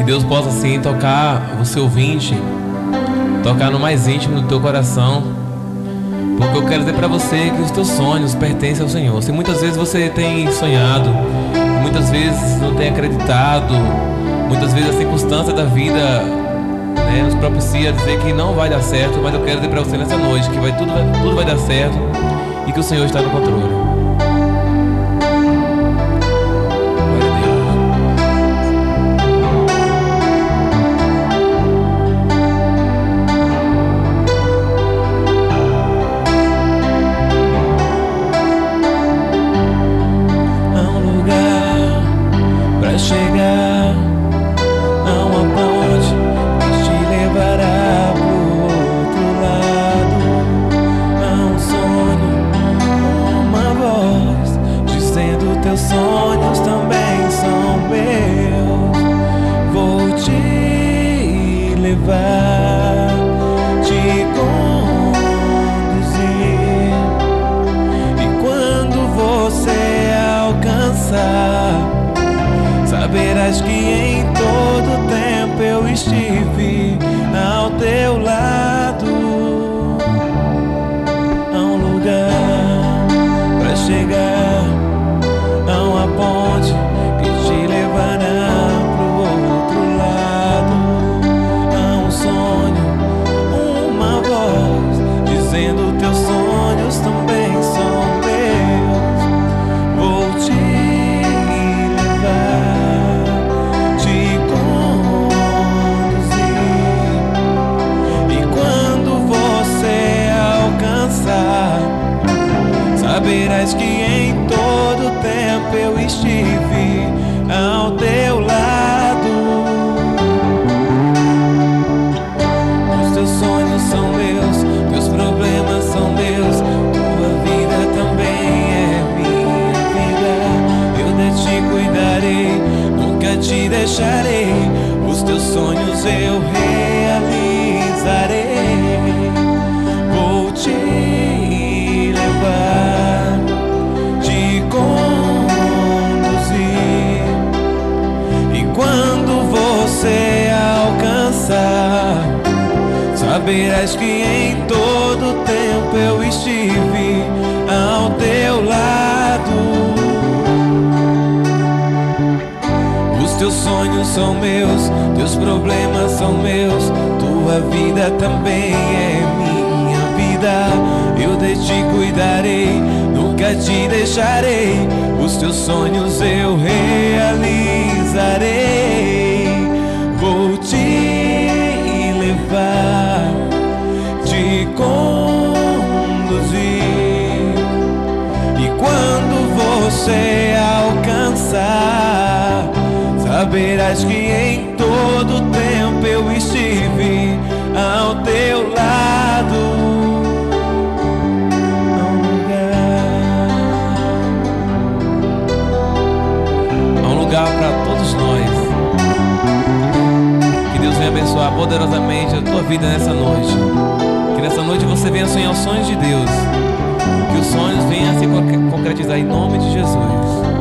Que Deus possa assim tocar você ouvinte, tocar no mais íntimo do teu coração, porque eu quero dizer para você que os teus sonhos pertencem ao Senhor. Se muitas vezes você tem sonhado, muitas vezes não tem acreditado, muitas vezes a circunstância da vida, né, nos propicia a dizer que não vai dar certo, mas eu quero dizer para você nessa noite que tudo vai dar certo e que o Senhor está no controle. Chegar a uma ponte que te levará pro outro lado, a um sonho, uma voz dizendo teus sonhos também são meus. Vou te levar, te conduzir, e quando você alcançar, saberás que em todo tempo eu estive ao teu lado. Há um lugar para chegar, há uma ponte que te levará pro outro lado. Há um sonho, uma voz dizendo teus sonhos também são meus. Vou te levar, saberás que em todo tempo eu estive ao teu lado. Os teus sonhos são meus, teus problemas são meus, tua vida também é minha vida. Eu de ti cuidarei, nunca te deixarei, os teus sonhos eu realizarei. Vou te levar, te conduzir, e quando você alcançar, saberás que em todo tempo eu estive ao teu lado. Os teus sonhos são meus, teus problemas são meus, tua vida também é minha vida. Eu de ti cuidarei, nunca te deixarei, os teus sonhos eu realizarei. Vou te levar, te conduzir, e quando você alcançar, saberás que em todo tempo eu estive ao teu lado. Para todos nós, que Deus venha abençoar poderosamente a tua vida nessa noite, que nessa noite você venha sonhar os sonhos de Deus, que os sonhos venham a se concretizar em nome de Jesus.